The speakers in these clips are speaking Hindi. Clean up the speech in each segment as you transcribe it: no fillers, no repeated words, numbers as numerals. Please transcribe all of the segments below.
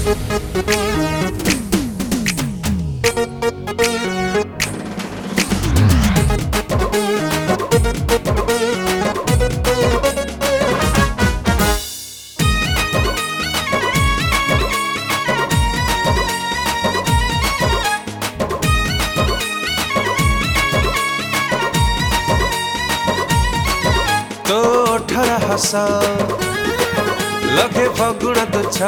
तो ठरा हस लखे फगुण तुच्छ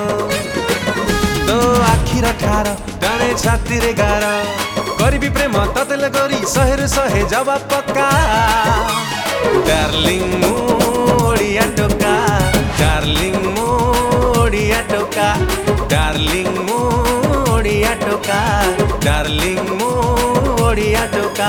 तो आखिर ठार टाणे छाती रे गार करी प्रेम ततल करी सहेर सहे जवाब पक्का डार्लिंग मो ओडिया टोका डार्लिंग मो ओडिया टोका डार्लिंग मो ओडिया टोका डार्लिंग मो ओडिया टोका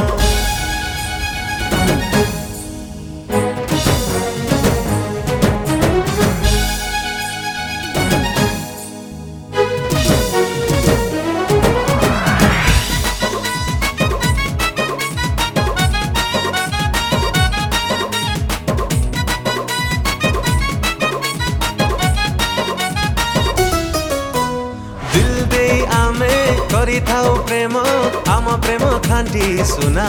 करी थाउ प्रेम आम प्रेम खांटी सुना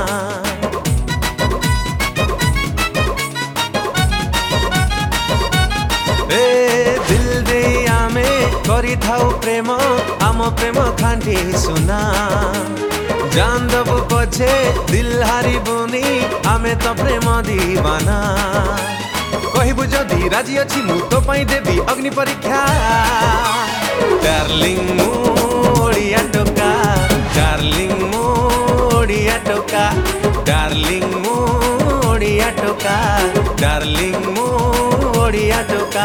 ए दिल दे आमे करी थाउ प्रेम आम प्रेम खांटी सुना जान दबु पछे दिल हारी बुनी आमे तो प्रेम दीवाना कहबु जदि राजी अछि मु तो पाई देबी अग्नि परीक्षा डार्लिंग मो ओडिया टोका डार्लिंग मो ओडिया टोका डार्लिंग मो ओडिया टोका डार्लिंग मो ओडिया टोका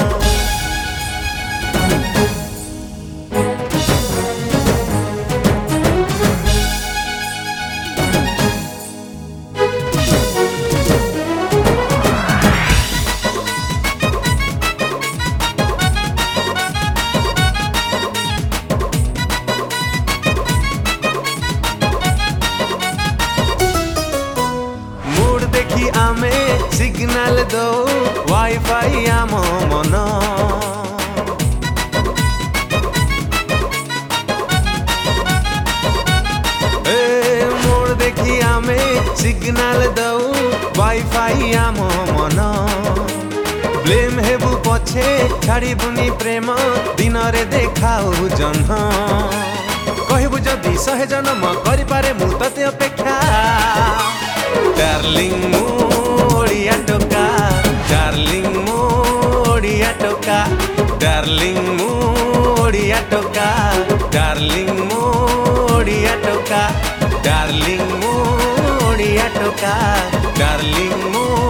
देखी आमे सिग्नल दो वाईफाई आम मन ए मोड़ देखी आमे सिग्नल दो वाईफाई आम मन ब्लेम हेबु पछे छाड़ी बुनी प्रेम दिन रे देखाऊ जन्ह कहबु जदि सहे जन्म करि पारे मु तते अपेक्षा डार्लिंग मो ओडिया टोका डार्लिंग मो ओडिया टोका डार्लिंग मो ओडिया टोका डार्लिंग मो ओडिया टोका डार्लिंग मो ओडिया टोका डार्लिंग मो